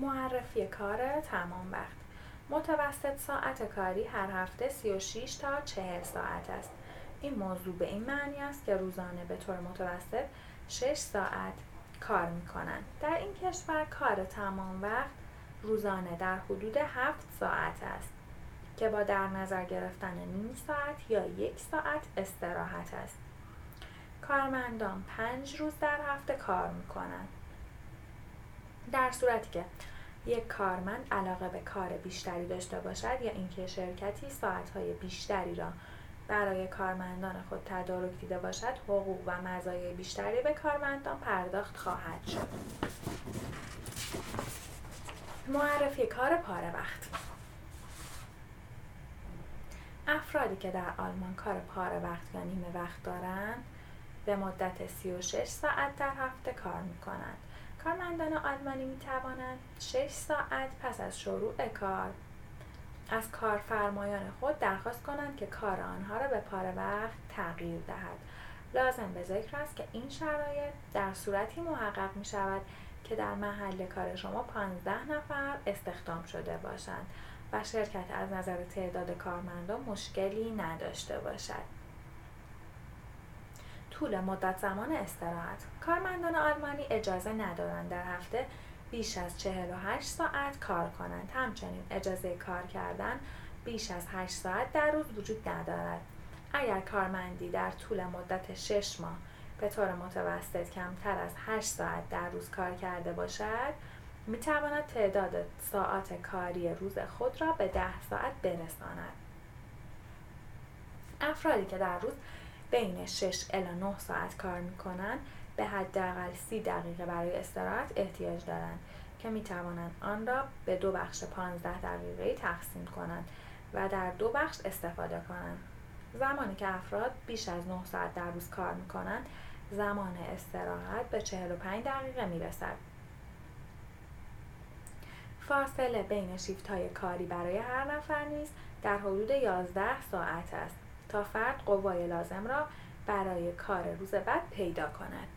معرفی کار تمام وقت. متوسط ساعت کاری هر هفته 36 تا 40 ساعت است. این موضوع به این معنی است که روزانه به طور متوسط 6 ساعت کار می‌کنند. در این کشور کار تمام وقت روزانه در حدود 7 ساعت است که با در نظر گرفتن نیم ساعت یا 1 ساعت استراحت است. کارمندان 5 روز در هفته کار می‌کنند. در صورتی که یک کارمند علاقه به کار بیشتری داشته باشد یا اینکه شرکتی ساعت‌های بیشتری را برای کارمندان خود تدارک دیده باشد، حقوق و مزایای بیشتری به کارمندان پرداخت خواهد شد. معرفی کار پاره وقت. افرادی که در آلمان کار پاره وقت یا نیمه وقت دارند به مدت 36 ساعت در هفته کار می‌کنند. کارمندان آلمانی می‌توانند 6 ساعت پس از شروع کار از کارفرمایان خود درخواست کنند که کار آنها را به پاره وقت تغییر دهد. لازم به ذکر است که این شرایط در صورتی محقق می‌شود که در محل کار شما 15 نفر استخدام شده باشند و شرکت از نظر تعداد کارمندان مشکلی نداشته باشد. طول مدت زمان استراحت. کارمندان آلمانی اجازه ندارند در هفته بیش از 48 ساعت کار کنند. همچنین اجازه کار کردن بیش از 8 ساعت در روز وجود ندارد. اگر کارمندی در طول مدت 6 ماه به طور متوسط کمتر از 8 ساعت در روز کار کرده باشد، می‌تواند تعداد ساعات کاری روز خود را به 10 ساعت برساند. افرادی که در روز بین 6 الی 9 ساعت کار می‌کنند به حداقل 30 دقیقه برای استراحت احتیاج دارند که می‌توانند آن را به 2 بخش 15 دقیقه‌ای تقسیم کنند و در 2 بخش استفاده کنند. زمانی که افراد بیش از 9 ساعت در روز کار می‌کنند، زمان استراحت به 45 دقیقه می‌رسد. فاصله بین شیفت‌های کاری برای هر نفر نیز در حدود 11 ساعت است تا فرد قوای لازم را برای کار روز بعد پیدا کند.